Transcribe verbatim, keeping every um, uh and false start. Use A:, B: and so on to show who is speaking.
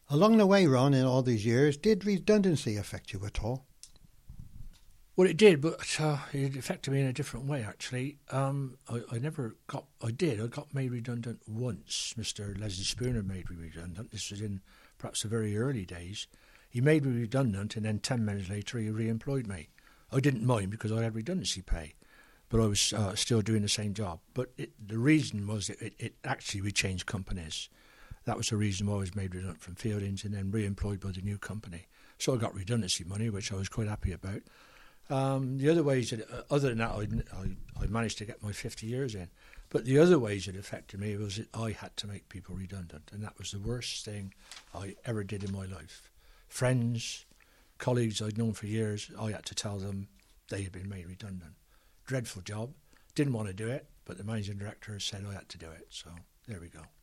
A: Along the way, Ron, in all these years, did redundancy affect you at all?
B: Well, it did, but uh, it affected me in a different way, actually. Um, I, I never got... I did. I got made redundant once. Mister Leslie Spooner made me redundant. This was in perhaps the very early days. He made me redundant, and then ten minutes later he re-employed me. I didn't mind because I had redundancy pay, but I was uh, still doing the same job. But it, the reason was that it, it actually we changed companies. That was the reason why I was made redundant from Fieldings and then re-employed by the new company. So I got redundancy money, which I was quite happy about. Um, the other ways, that, uh, other than that, I, I, I managed to get my fifty years in. But the other ways it affected me was that I had to make people redundant, and that was the worst thing I ever did in my life. Friends, colleagues I'd known for years, I had to tell them they had been made redundant. Dreadful job. Didn't want to do it, but the managing director said I had to do it, so there we go.